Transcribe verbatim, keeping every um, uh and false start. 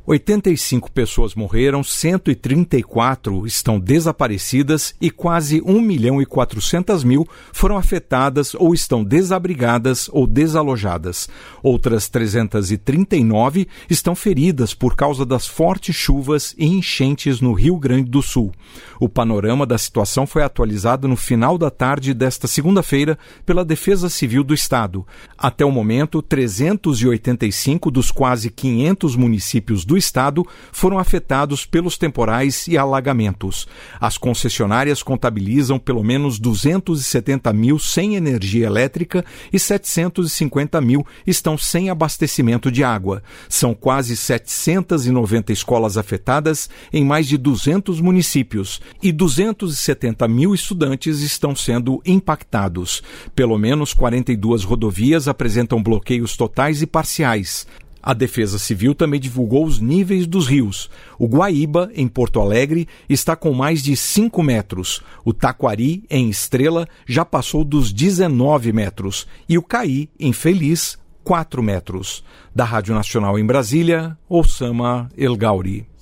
oitenta e cinco pessoas morreram, cento e trinta e quatro estão desaparecidas e quase um milhão e quatrocentas mil foram afetadas ou estão desabrigadas ou desalojadas. Outras trezentas e trinta e nove estão feridas por causa das fortes chuvas e enchentes no Rio Grande do Sul. O panorama da situação foi atualizado no final da tarde desta segunda-feira pela Defesa Civil do Estado. Até o momento, trezentos e oitenta e cinco dos quase quinhentos municípios do Estado foram afetados pelos temporais e alagamentos. As concessionárias contabilizam pelo menos duzentos e setenta mil sem energia elétrica e setecentos e cinquenta mil estão sem abastecimento de água. São quase setecentas e noventa escolas afetadas em mais de duzentos municípios e duzentos e setenta mil estudantes estão sendo impactados. Pelo menos quarenta e duas rodovias apresentam bloqueios totais e parciais. A Defesa Civil também divulgou os níveis dos rios. O Guaíba, em Porto Alegre, está com mais de cinco metros. O Taquari, em Estrela, já passou dos dezenove metros. E o Caí, em Feliz, quatro metros. Da Rádio Nacional em Brasília, Osama El Gauri.